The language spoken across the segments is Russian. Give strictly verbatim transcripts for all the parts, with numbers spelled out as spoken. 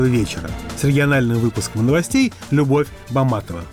вечера. С региональным выпуском новостей Любовь Баматова.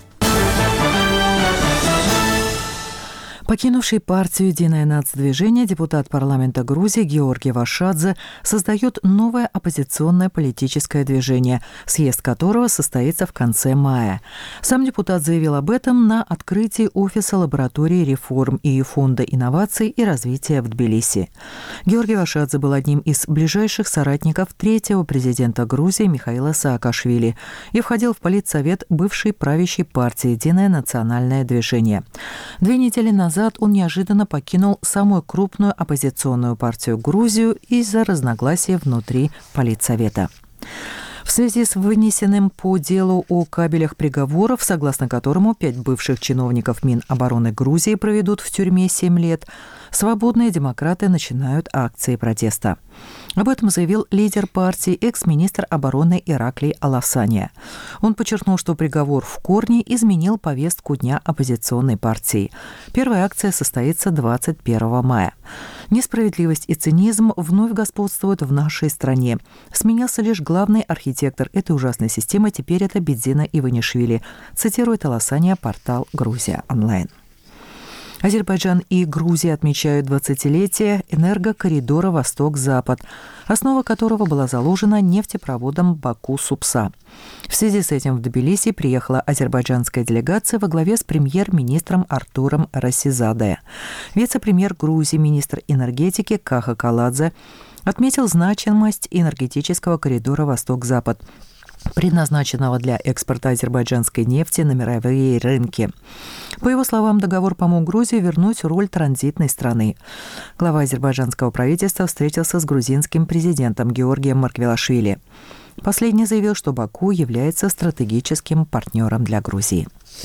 Покинувший партию «Единое нацдвижение» депутат парламента Грузии Георгий Вашадзе создает новое оппозиционное политическое движение, съезд которого состоится в конце мая. Сам депутат заявил об этом на открытии офиса лаборатории реформ и Фонда инноваций и развития в Тбилиси. Георгий Вашадзе был одним из ближайших соратников третьего президента Грузии Михаила Саакашвили и входил в политсовет бывшей правящей партии «Единое национальное движение». Две недели назад он неожиданно покинул самую крупную оппозиционную партию Грузию из-за разногласий внутри политсовета. В связи с вынесенным по делу о кабелях приговоров, согласно которому пять бывших чиновников Минобороны Грузии проведут в тюрьме семь лет, свободные демократы начинают акции протеста. Об этом заявил лидер партии, экс-министр обороны Ираклий Аласания. Он подчеркнул, что приговор в корне изменил повестку дня оппозиционной партии. Первая акция состоится двадцать первого мая. Несправедливость и цинизм вновь господствуют в нашей стране. Сменился лишь главный архитектор этой ужасной системы, теперь это Бидзина Иванишвили, цитирует Аласания портал «Грузия онлайн». Азербайджан и Грузия отмечают двадцатилетие энергокоридора «Восток-Запад», основа которого была заложена нефтепроводом Баку-Супса. В связи с этим в Тбилиси приехала азербайджанская делегация во главе с премьер-министром Артуром Расизаде. Вице-премьер Грузии, министр энергетики Каха Каладзе отметил значимость энергетического коридора «Восток-Запад», предназначенного для экспорта азербайджанской нефти на мировые рынки. По его словам, договор помог Грузии вернуть роль транзитной страны. Глава азербайджанского правительства встретился с грузинским президентом Георгием Марквелашвили. Последний заявил, что Баку является стратегическим партнером для Грузии.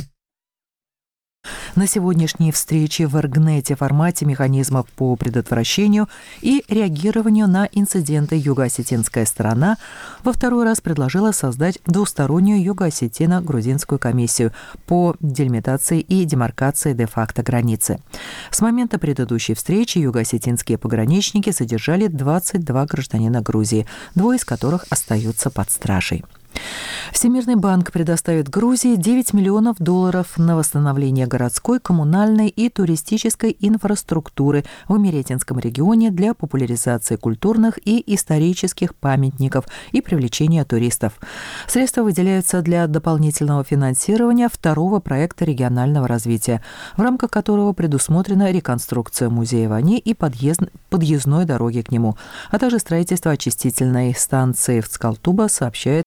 На сегодняшней встрече в Эргнете формате механизмов по предотвращению и реагированию на инциденты юго-осетинская сторона во второй раз предложила создать двустороннюю юго-осетино-грузинскую комиссию по делимитации и демаркации де-факто границы. С момента предыдущей встречи юго-осетинские пограничники задержали двадцать два гражданина Грузии, двое из которых остаются под стражей. Всемирный банк предоставит Грузии девять миллионов долларов на восстановление городской, коммунальной и туристической инфраструктуры в Имеретинском регионе для популяризации культурных и исторических памятников и привлечения туристов. Средства выделяются для дополнительного финансирования второго проекта регионального развития, в рамках которого предусмотрена реконструкция музея Вани и подъезд, подъездной дороги к нему, а также строительство очистительной станции в Цкалтуба, сообщает